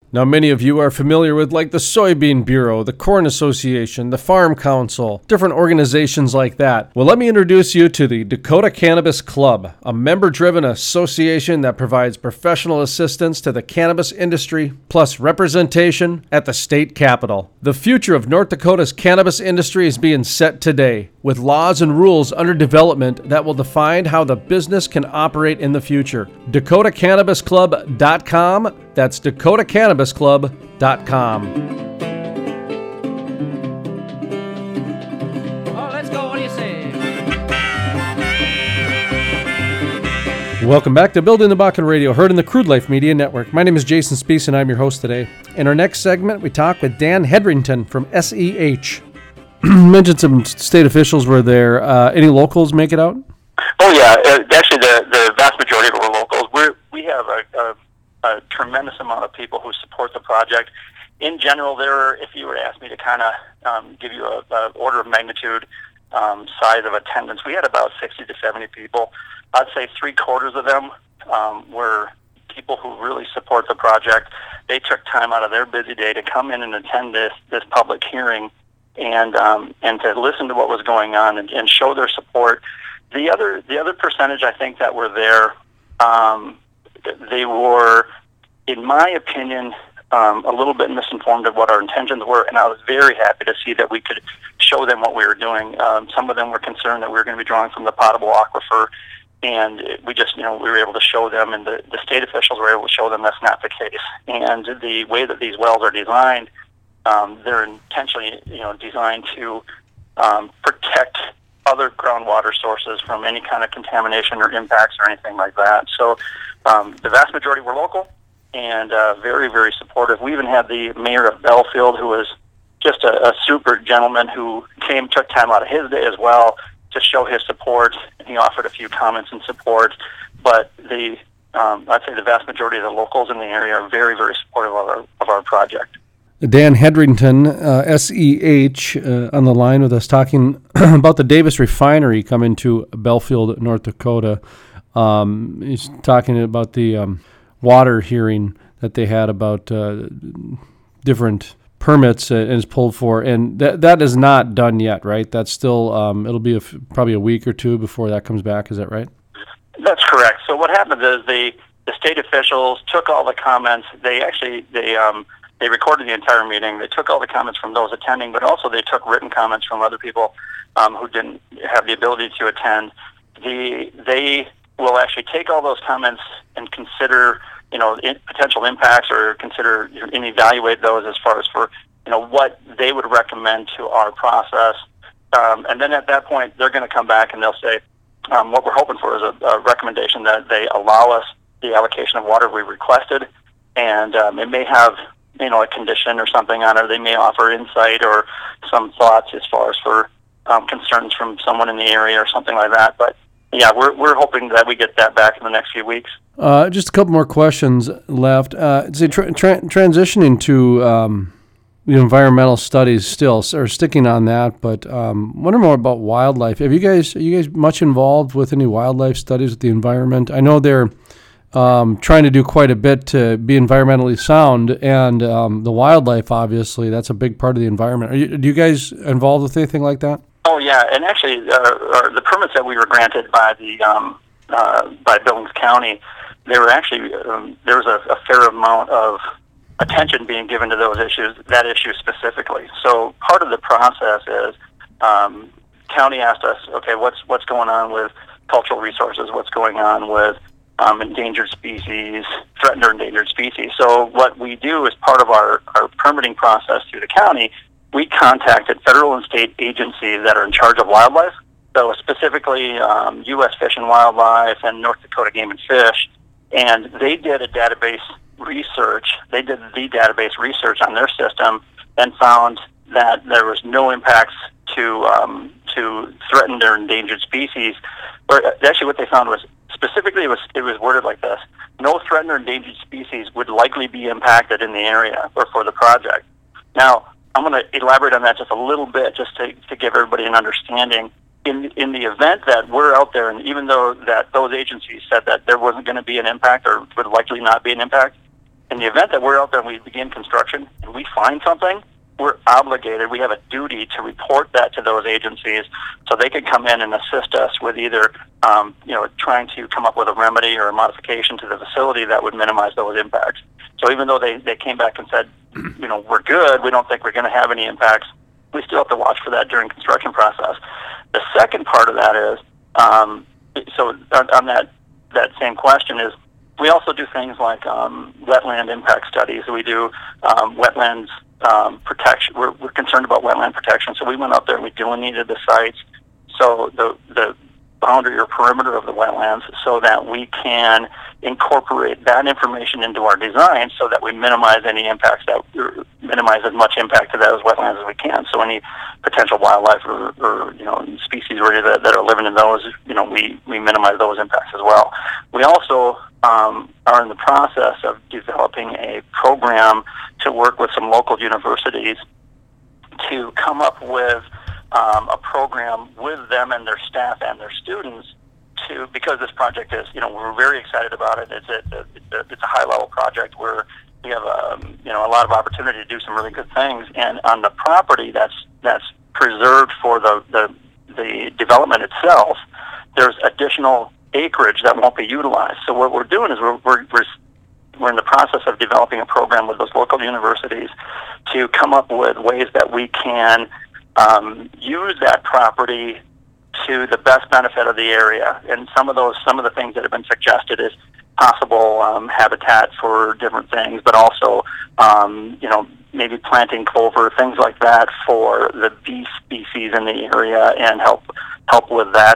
Now, many of you are familiar with like the Soybean Bureau, the Corn Association, the Farm Council, different organizations like that. Well, let me introduce you to the Dakota Cannabis Club, a member-driven association that provides professional assistance to the cannabis industry, plus representation at the state capitol. The future of North Dakota's cannabis industry is being set today, with laws and rules under development that will define how the business can operate in the future. DakotaCannabisClub.com. That's DakotaCannabisClub.com. Oh, let's go. What do you say? Welcome back to Building the Bakken Radio, heard in the Crude Life Media Network. My name is Jason Spees, and I'm your host today. In our next segment, we talk with Dan Hedrington from SEH. Mentioned some state officials were there. Any locals make it out? Oh, yeah. Actually, the vast majority of our locals. We have a tremendous amount of people who support the project. In general, if you were to ask me to kind of give you a order of magnitude size of attendance, we had about 60 to 70 people. I'd say 3/4 of them were people who really support the project. They took time out of their busy day to come in and attend this public hearing and to listen to what was going on and show their support. The other percentage, I think, that were there, they were, in my opinion, a little bit misinformed of what our intentions were, and I was very happy to see that we could show them what we were doing. Some of them were concerned that we were going to be drawing from the potable aquifer, and we just, we were able to show them, and the state officials were able to show them that's not the case. And the way that these wells are designed, they're intentionally, designed to protect other groundwater sources from any kind of contamination or impacts or anything like that. So the vast majority were local and very, very supportive. We even had the mayor of Belfield, who was just a super gentleman who took time out of his day as well to show his support. He offered a few comments in support, but I'd say the vast majority of the locals in the area are very, very supportive of our project. Dan Hedrington, SEH, on the line with us, talking about the Davis Refinery coming to Belfield, North Dakota. He's talking about the water hearing that they had about different permits and is pulled for, and that is not done yet, right? That's still it'll be probably a week or two before that comes back. Is that right? That's correct. So what happened is the state officials took all the comments. They recorded the entire meeting. They took all the comments from those attending, but also they took written comments from other people who didn't have the ability to attend. They will actually take all those comments and consider, potential impacts, or consider and evaluate those as far as for, what they would recommend to our process. And then at that point, they're going to come back and they'll say, what we're hoping for is a recommendation that they allow us the allocation of water we requested, and it may have a condition or something on it. They may offer insight or some thoughts as far as for concerns from someone in the area or something like that. But yeah, we're hoping that we get that back in the next few weeks. Just a couple more questions left. Transitioning to environmental studies still, or sticking on that, but wondering more about wildlife. Are you guys much involved with any wildlife studies with the environment? I know they're trying to do quite a bit to be environmentally sound, and the wildlife, obviously, that's a big part of the environment. Do you guys involved with anything like that? Oh yeah, and actually, the permits that we were granted by by Billings County, there was a fair amount of attention being given to those issues, that issue specifically. So part of the process is county asked us, okay, what's going on with cultural resources? What's going on with endangered species, threatened or endangered species? So what we do as part of our permitting process through the county, we contacted federal and state agencies that are in charge of wildlife. So specifically U.S. Fish and Wildlife and North Dakota Game and Fish, and they did database research on their system and found that there was no impacts to threatened or endangered species. Or actually, what they found was specifically it was worded like this: no threatened or endangered species would likely be impacted in the area or for the project. Now, I'm going to elaborate on that just a little bit, just to give everybody an understanding. In the event that we're out there, and even though that those agencies said that there wasn't going to be an impact or would likely not be an impact, in the event that we're out there and we begin construction and we find something, we're obligated, we have a duty to report that to those agencies so they can come in and assist us with either, trying to come up with a remedy or a modification to the facility that would minimize those impacts. So even though they came back and said, we're good, we don't think we're going to have any impacts, we still have to watch for that during construction process. The second part of that is, so on that same question is, we also do things like wetland impact studies. We do wetlands protection. We're concerned about wetland protection, so we went out there and we delineated the sites, so the boundary or perimeter of the wetlands, so that we can incorporate that information into our design so that we minimize any impacts, minimize as much impact to those wetlands as we can. So any potential wildlife or species that are living in those, we minimize those impacts as well. We also are in the process of developing a program to work with some local universities to come up with a program with them and their staff and their students because this project is, we're very excited about it. It's a high-level project where we have a lot of opportunity to do some really good things, and on the property that's preserved for the development itself, there's additional acreage that won't be utilized. So what we're doing is we're in the process of developing a program with those local universities to come up with ways that we can use that property to the best benefit of the area. And some of the things that have been suggested is possible habitat for different things, but also maybe planting clover, things like that for the bee species in the area, and help with that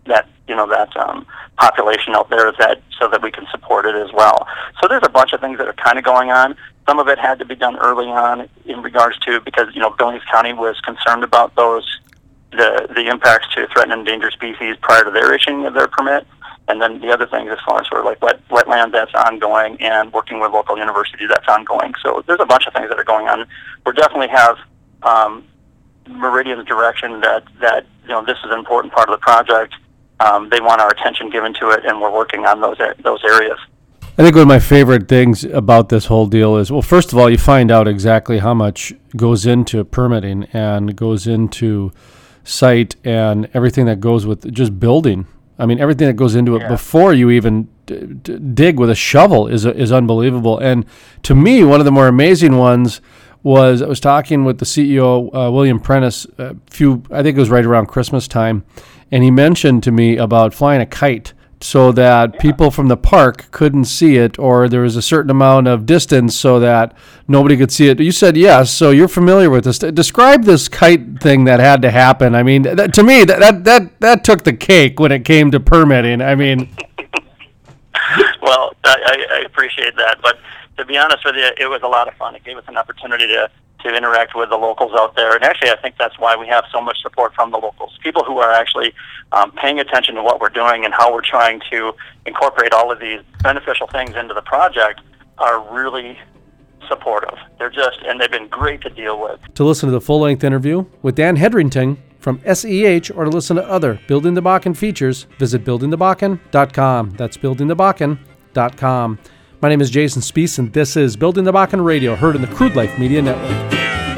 population out there, so that we can support it as well. So there's a bunch of things that are kind of going on. Some of it had to be done early on in regards to, because Billings County was concerned about the impacts to threatened and endangered species prior to their issuing of their permit. And then the other things as far as sort of like wetland, that's ongoing, and working with local universities, that's ongoing. So there's a bunch of things that are going on. We definitely have Meridian's direction that this is an important part of the project. They want our attention given to it, and we're working on those areas. I think one of my favorite things about this whole deal is, well, first of all, you find out exactly how much goes into permitting and goes into site and everything that goes with just building. I mean, everything that goes into it before you even dig with a shovel is unbelievable. And to me, one of the more amazing ones was, I was talking with the CEO, William Prentice, I think it was right around Christmas time, and he mentioned to me about flying a kite so that people from the park couldn't see it, or there was a certain amount of distance so that nobody could see it. You said yes, so you're familiar with this. Describe this kite thing that had to happen. I mean, to me, that took the cake when it came to permitting. I mean, well, I appreciate that, but to be honest with you, it was a lot of fun. It gave us an opportunity to interact with the locals out there. And actually, I think that's why we have so much support from the locals. People who are actually paying attention to what we're doing and how we're trying to incorporate all of these beneficial things into the project are really supportive. They've been great to deal with. To listen to the full-length interview with Dan Hedrington from SEH, or to listen to other Building the Bakken features, visit buildingthebakken.com. That's buildingthebakken.com. My name is Jason Spiess, and this is Building the Bakken Radio, heard in the Crude Life Media Network.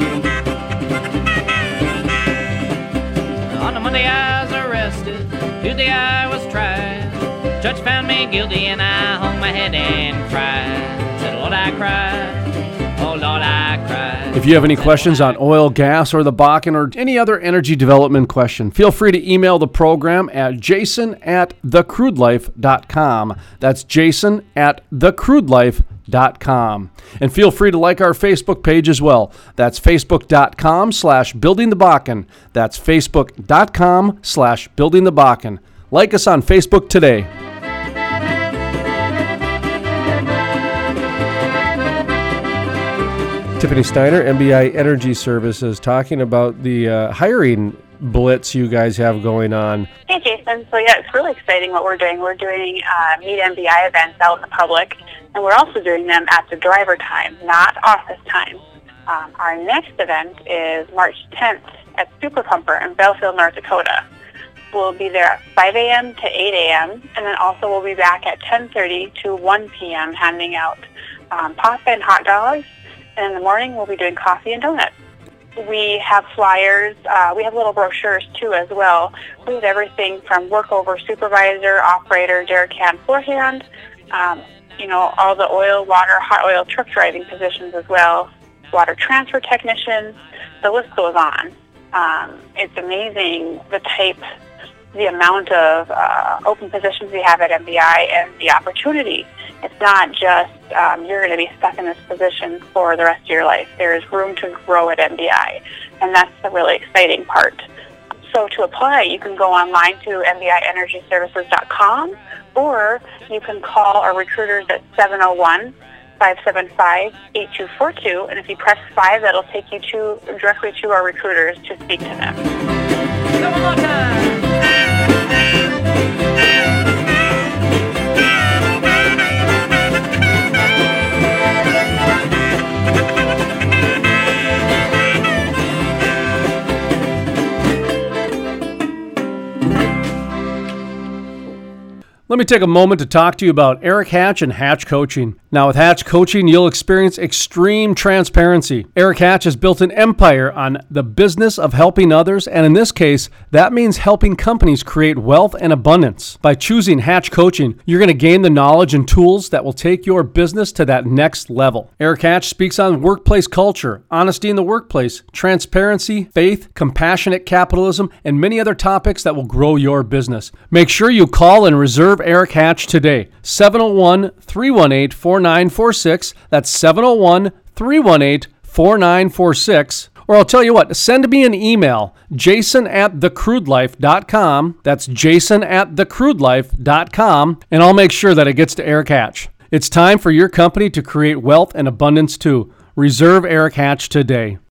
On the Monday I was arrested, Tuesday I was tried. Judge found me guilty and I hung my head and cried. Said, Lord, I cried. Oh, Lord, I cried. If you have any questions on oil, gas, or the Bakken, or any other energy development question, feel free to email the program at jason@thecrudelife.com. That's jason@thecrudelife.com. And feel free to like our Facebook page as well. That's facebook.com/buildingthebakken. That's facebook.com/buildingthebakken. Like us on Facebook today. Tiffany Steiner, MBI Energy Services, talking about the hiring blitz you guys have going on. Hey, Jason. So, it's really exciting what we're doing. We're doing Meet MBI events out in the public, and we're also doing them at the driver time, not office time. Our next event is March 10th at Super Pumper in Belfield, North Dakota. We'll be there at 5 a.m. to 8 a.m., and then also we'll be back at 10:30 to 1 p.m. handing out pasta and hot dogs. And in the morning, we'll be doing coffee and donuts. We have flyers. We have little brochures, too, as well. We have everything from workover supervisor, operator, derrick hand, floor hand, all the oil, water, hot oil truck driving positions as well, water transfer technicians. The list goes on. It's amazing the amount of open positions we have at MBI and the opportunity. It's not just you're going to be stuck in this position for the rest of your life. There is room to grow at MBI, and that's the really exciting part. So to apply, you can go online to mbienergyservices.com, or you can call our recruiters at 701-575-8242, and if you press 5, that'll take you directly to our recruiters to speak to them. One more time. Let me take a moment to talk to you about Eric Hatch and Hatch Coaching. Now, with Hatch Coaching, you'll experience extreme transparency. Eric Hatch has built an empire on the business of helping others, and in this case, that means helping companies create wealth and abundance. By choosing Hatch Coaching, you're going to gain the knowledge and tools that will take your business to that next level. Eric Hatch speaks on workplace culture, honesty in the workplace, transparency, faith, compassionate capitalism, and many other topics that will grow your business. Make sure you call and reserve Eric Hatch today. 701-318-4946. That's 701-318-4946. Or I'll tell you what, send me an email, jason@thecrudelife.com. That's jason@thecrudelife.com, and I'll make sure that it gets to Eric Hatch. It's time for your company to create wealth and abundance too. Reserve Eric Hatch today.